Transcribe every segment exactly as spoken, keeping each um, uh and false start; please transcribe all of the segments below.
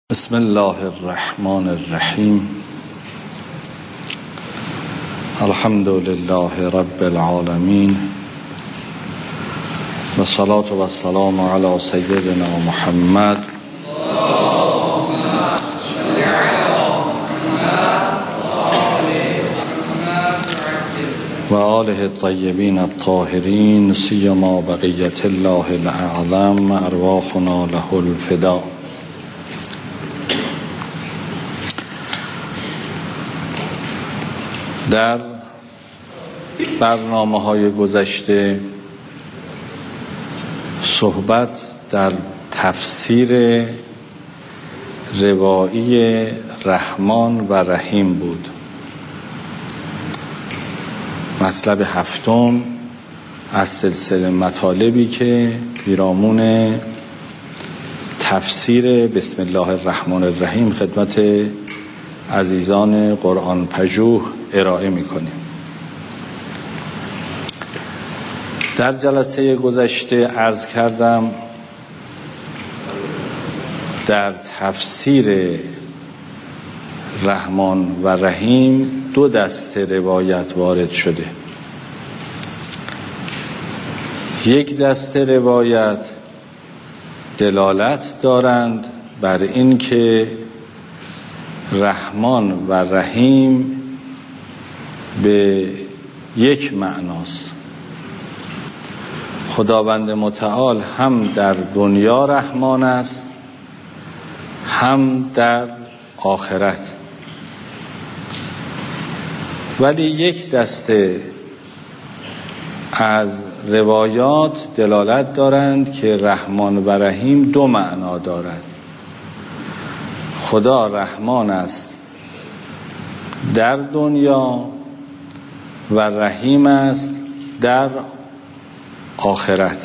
بسم الله الرحمن الرحیم. الحمد لله رب العالمین و صلاة و السلام علی سیدنا محمد و آله الطیبین الطاهرین، سیما بقیت الله الاعظم، ارواحنا له الفدا. در برنامه‌های گذشته صحبت در تفسیر روایی رحمان و رحیم بود. مطلب هفتم از سلسله مطالبی که پیرامون تفسیر بسم الله الرحمن الرحیم خدمت عزیزان قرآن پژوه ارائه می‌کنیم. در جلسه گذشته عرض کردم در تفسیر رحمان و رحیم دو دسته روایت وارد شده. یک دسته روایت دلالت دارند بر این که رحمان و رحیم به یک معناست. خداوند متعال هم در دنیا رحمان است هم در آخرت. ولی یک دسته از روایات دلالت دارند که رحمان و رحیم دو معنا دارد. خدا رحمان است در دنیا و رحیم است در آخرت.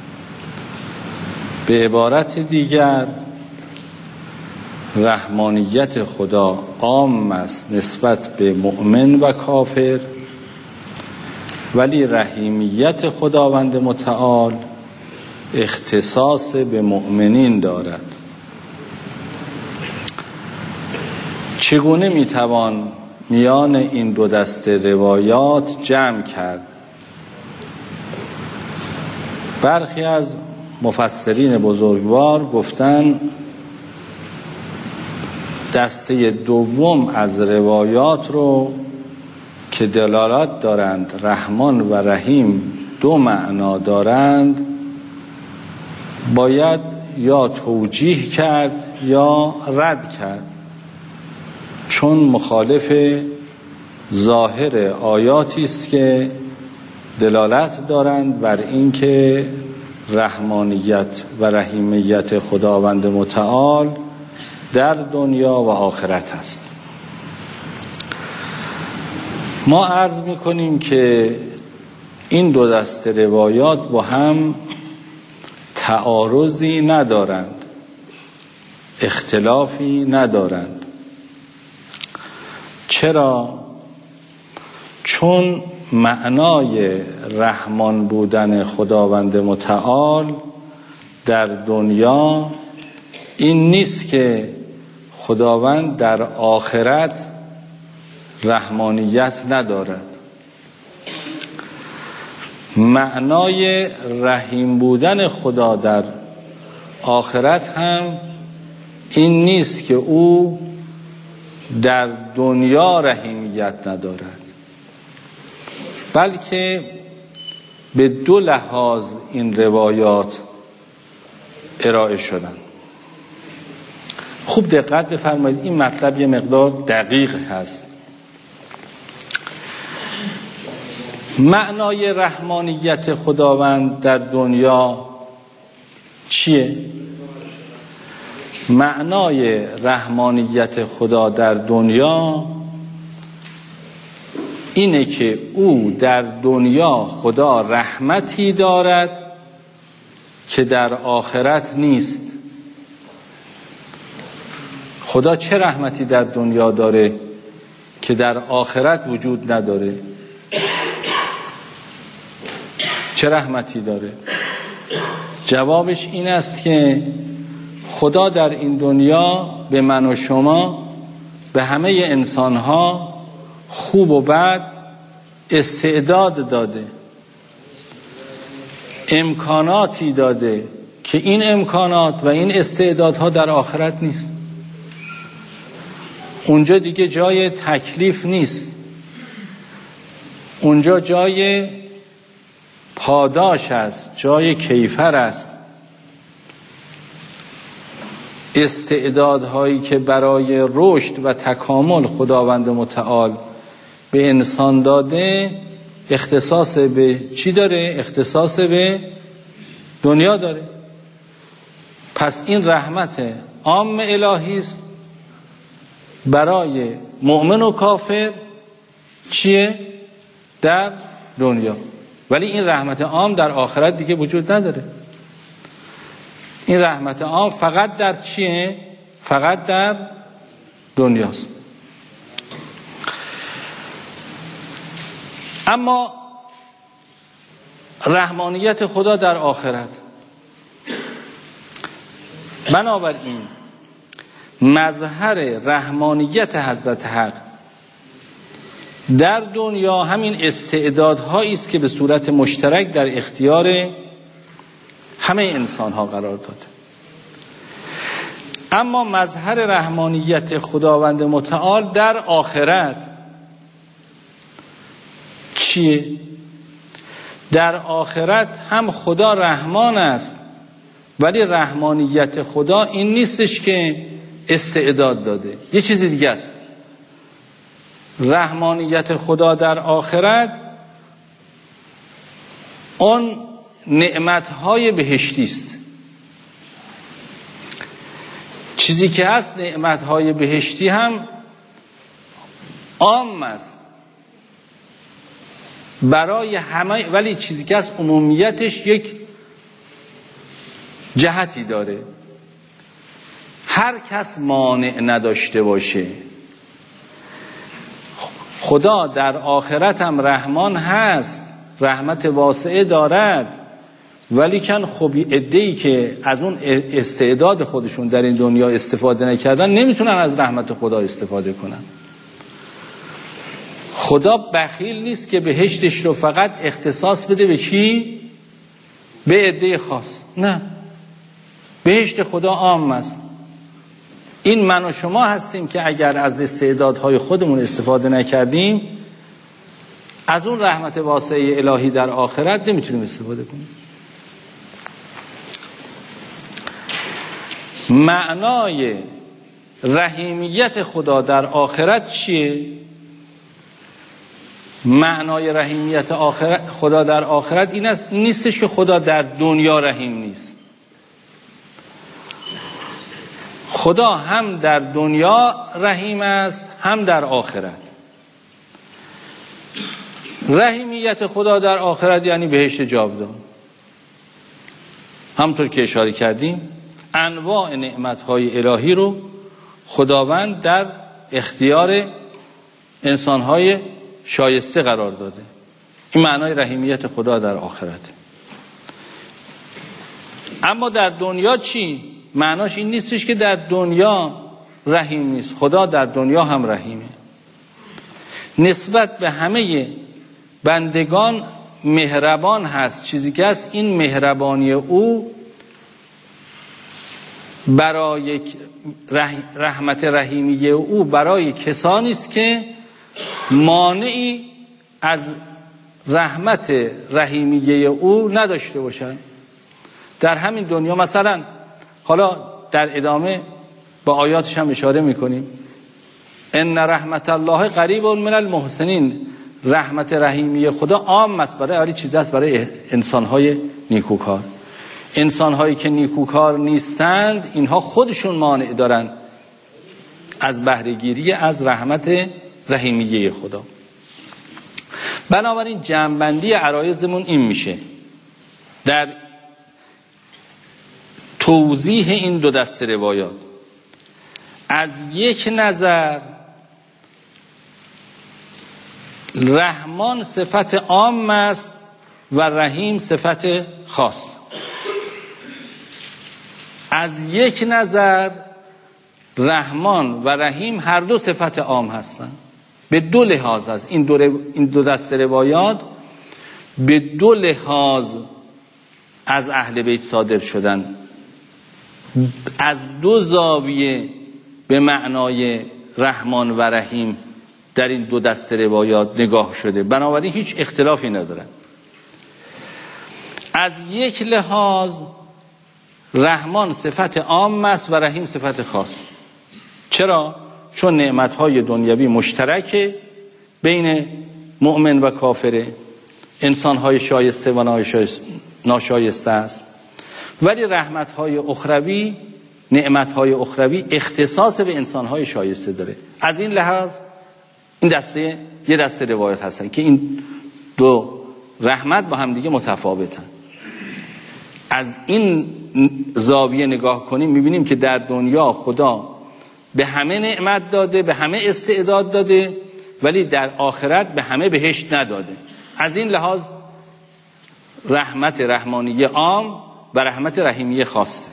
به عبارت دیگر رحمانیت خدا عام است نسبت به مؤمن و کافر، ولی رحیمیت خداوند متعال اختصاص به مؤمنین دارد. چگونه میتوان میان این دو دسته روایات جمع کرد؟ برخی از مفسرین بزرگوار گفتن دسته دوم از روایات رو که دلالت دارند رحمان و رحیم دو معنا دارند باید یا توجیه کرد یا رد کرد، چون مخالف ظاهر آیاتی است که دلالت دارند بر اینکه رحمانیت و رحیمیت خداوند متعال در دنیا و آخرت است. ما عرض می‌کنیم که این دو دسته روایات با هم تعارضی ندارند، اختلافی ندارند. چرا؟ چون معنای رحمان بودن خداوند متعال در دنیا این نیست که خداوند در آخرت رحمانیت ندارد. معنای رحیم بودن خدا در آخرت هم این نیست که او در دنیا رحیمیت ندارد، بلکه به دو لحاظ این روایات ارائه شدن. خوب دقت بفرمایید، این مطلب یه مقدار دقیق هست. معنای رحمانیت خداوند در دنیا چیه؟ معنای رحمانیت خدا در دنیا اینه که او در دنیا خدا رحمتی دارد که در آخرت نیست. خدا چه رحمتی در دنیا داره که در آخرت وجود نداره؟ چه رحمتی داره؟ جوابش این است که خدا در این دنیا به من و شما، به همه انسانها خوب و بد استعداد داده، امکاناتی داده که این امکانات و این استعدادها در آخرت نیست. اونجا دیگه جای تکلیف نیست، اونجا جای پاداش است، جای کیفر است. استعدادهایی که برای رشد و تکامل خداوند متعال به انسان داده اختصاص به چی داره؟ اختصاص به دنیا داره. پس این رحمت عام الهی است برای مؤمن و کافر چیه؟ در دنیا. ولی این رحمت عام در آخرت دیگه وجود نداره. این رحمت عام فقط در چیه؟ فقط در دنیاست. اما رحمانیت خدا در آخرت، بنابراین مظهر رحمانیت حضرت حق در دنیا همین استعدادهایی است که به صورت مشترک در اختیار همه انسان‌ها قرار داده. اما مظهر رحمانیت خداوند متعال در آخرت چیه؟ در آخرت هم خدا رحمان است، ولی رحمانیت خدا این نیستش که استعداد داده، یه چیزی دیگه است. رحمانیت خدا در آخرت اون نعمتهای بهشتی است. چیزی که هست نعمتهای بهشتی هم عام است برای همه، ولی چیزی که هست عمومیتش یک جهتی داره. هر کس مانع نداشته باشه. خدا در آخرت هم رحمان هست، رحمت واسعه دارد، ولی کن خب عده‌ای که از اون استعداد خودشون در این دنیا استفاده نکردن نمیتونن از رحمت خدا استفاده کنن. خدا بخیل نیست که بهشتش رو فقط اختصاص بده به کی؟ به عده خاص. نه، بهشت خدا عام است. این من و شما هستیم که اگر از استعدادهای خودمون استفاده نکردیم از اون رحمت واسعه الهی در آخرت نمیتونیم استفاده کنیم. معنای رحیمیت خدا در آخرت چیه؟ معنای رحیمیت آخرت خدا در آخرت این است، نیستش که خدا در دنیا رحیم نیست. خدا هم در دنیا رحیم است هم در آخرت. رحیمیت خدا در آخرت یعنی بهشت جاودان. همطور که اشاره کردیم انواع نعمت‌های الهی رو خداوند در اختیار انسان‌های شایسته قرار داده. این معنای رحیمیت خدا در آخرت. اما در دنیا چی؟ معناش این نیستش که در دنیا رحیم نیست. خدا در دنیا هم رحیمه. نسبت به همه بندگان مهربان هست. چیزی که هست این مهربانی او برای رحمت رحیمی او برای کسانی است که مانعی از رحمت رحیمیه او نداشته باشند در همین دنیا. مثلا حالا در ادامه با آیاتش هم اشاره میکنیم ان رحمت الله قریب من المحسنین. رحمت رحیمی خدا عام است برای هر چیز است، برای انسان‌های نیکوکار. انسان‌هایی که نیکوکار نیستند اینها خودشون مانع دارن از بهره‌گیری از رحمت رحیمیه خدا. بنابراین جمع‌بندی عرایضمون این میشه در توضیح این دو دسته روایات. از یک نظر رحمان صفت عام است و رحیم صفت خاص. از یک نظر رحمان و رحیم هر دو صفت عام هستن. به دو لحاظ هست این دو, این دو دست روایات به دو لحاظ از اهل بیت صادر شدن، از دو زاویه به معنای رحمان و رحیم در این دو دست روایات نگاه شده، بنابراین هیچ اختلافی ندارن. از یک لحاظ رحمان صفت عام است و رحیم صفت خاص. چرا؟ چون نعمتهای دنیوی مشترکه بین مؤمن و کافره، انسانهای شایسته و ناشایسته است، ولی رحمتهای اخروی، نعمتهای اخروی اختصاص به انسانهای شایسته داره. از این لحاظ این دسته یه دسته روایت هستن که این دو رحمت با هم دیگه متفاوتن. از این زاویه نگاه کنیم میبینیم که در دنیا خدا به همه نعمت داده، به همه استعداد داده، ولی در آخرت به همه بهشت نداده. از این لحاظ رحمت رحمانی عام و رحمت رحیمی خاصه.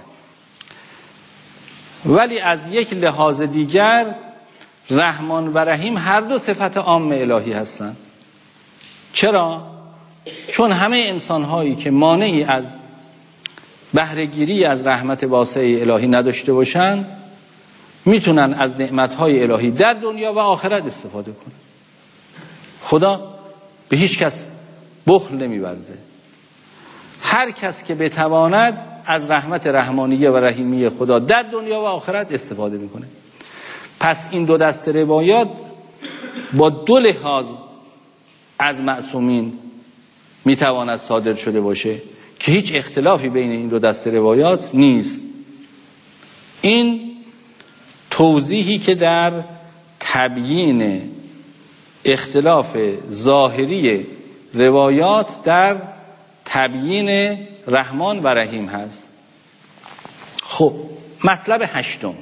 ولی از یک لحاظ دیگر رحمان و رحیم هر دو صفت عام الهی هستند. چرا؟ چون همه انسان‌هایی که مانعی از بهره‌گیری از رحمت واسعه الهی نداشته باشن میتونن از نعمت‌های الهی در دنیا و آخرت استفاده کنن. خدا به هیچ کس بخل نمی‌ورزه. هر کس که بتواند از رحمت رحمانیه و رحیمی خدا در دنیا و آخرت استفاده میکنه. پس این دو دست روایات با دو لحاظ از معصومین میتواند صادر شده باشه که هیچ اختلافی بین این دو دست روایات نیست. این توضیحی که در تبیین اختلاف ظاهری روایات در تبیین رحمان و رحیم هست. خب مطلب هشتم،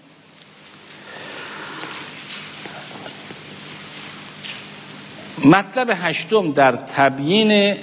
مطلب هشتم در تبیین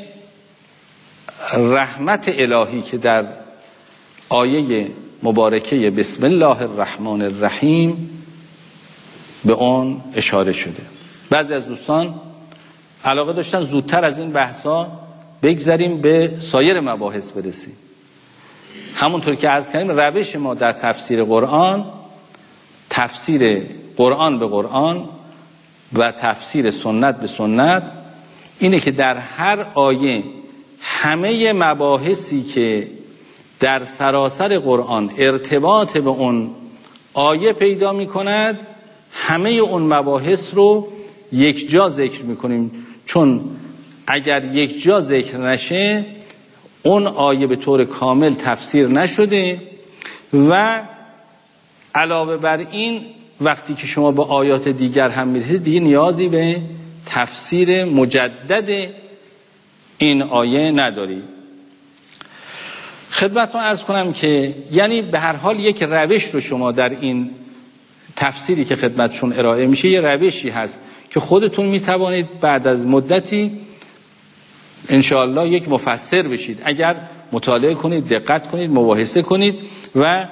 رحمت الهی که در آیه مبارکه بسم الله الرحمن الرحیم به اون اشاره شده. بعضی از دوستان علاقه داشتن زودتر از این بحثا بگذاریم به سایر مباحث برسیم. همونطور که عرض کردیم روش ما در تفسیر قرآن، تفسیر قرآن به قرآن و تفسیر سنت به سنت اینه که در هر آیه همه مباحثی که در سراسر قرآن ارتباط به اون آیه پیدا می کند همه اون مباحث رو یک جا ذکر می کنیم، چون اگر یک جا ذکر نشه اون آیه به طور کامل تفسیر نشده و علاوه بر این وقتی که شما با آیات دیگر هم میرسید دیگه نیازی به تفسیر مجدد این آیه نداری. خدمتتون عرض کنم که یعنی به هر حال یک روش رو شما در این تفسیری که خدمتشون ارائه میشه یه روشی هست که خودتون میتوانید بعد از مدتی انشاءالله یک مفسر بشید اگر مطالعه کنید، دقت کنید، مباحثه کنید و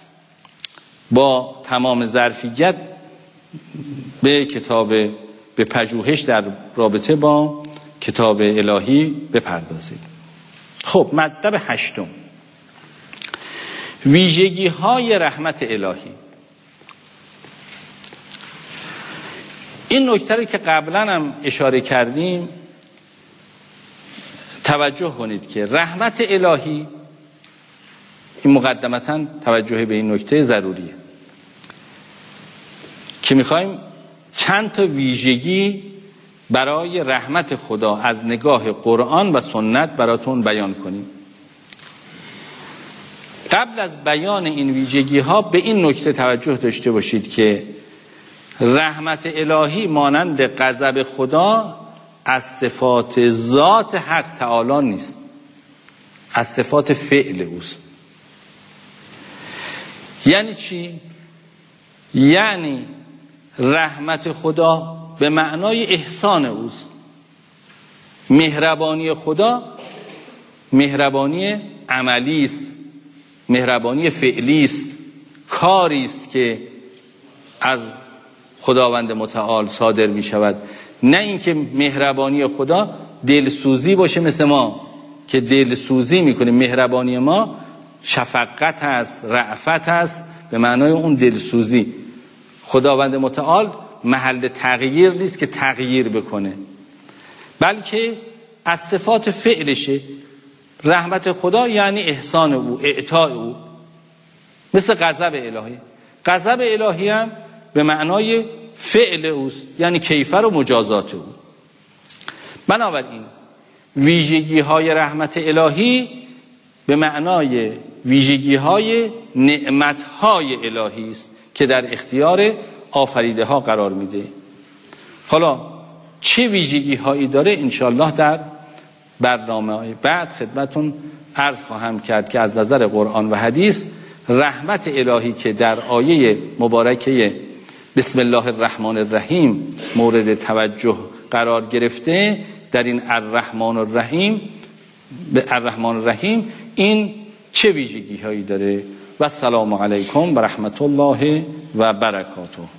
با تمام ظرفیت به کتاب به پژوهش در رابطه با کتاب الهی بپردازید. خب مطلب هشتم، ویژگی های رحمت الهی. این نکته رو که قبلا هم اشاره کردیم توجه کنید که رحمت الهی، این مقدمتاً توجه به این نکته ضروریه که میخوایم چند تا ویژگی برای رحمت خدا از نگاه قرآن و سنت براتون بیان کنیم. قبل از بیان این ویژگی ها به این نکته توجه داشته باشید که رحمت الهی مانند غضب خدا از صفات ذات حق تعالی نیست، از صفات فعل اوست. یعنی چی؟ یعنی رحمت خدا به معنای احسان اوست. مهربانی خدا مهربانی عملی است، مهربانی فعلی است، کاری است که از خداوند متعال صادر می شود، نه اینکه مهربانی خدا دلسوزی باشه مثل ما که دلسوزی میکنیم. مهربانی ما شفقت است، رأفت است، به معنای اون دلسوزی. خداوند متعال محل تغییر نیست که تغییر بکنه، بلکه از صفات فعلشه. رحمت خدا یعنی احسان او، اعطاء او، مثل غضب الهی. غضب الهی هم به معنای فعل اوست، یعنی کیفر و مجازات او. بنابراین ویژگی های رحمت الهی به معنای ویژگی های نعمت های الهی است که در اختیار آفریده ها قرار میده. حالا چه ویژگی هایی داره انشالله در برنامه های بعد خدمتون عرض خواهم کرد که از نظر قرآن و حدیث رحمت الهی که در آیه مبارکه بسم الله الرحمن الرحیم مورد توجه قرار گرفته، در این الرحمن الرحیم به الرحمن الرحیم این چه ویژگی هایی داره؟ و السلام علیکم و رحمت الله و برکاته.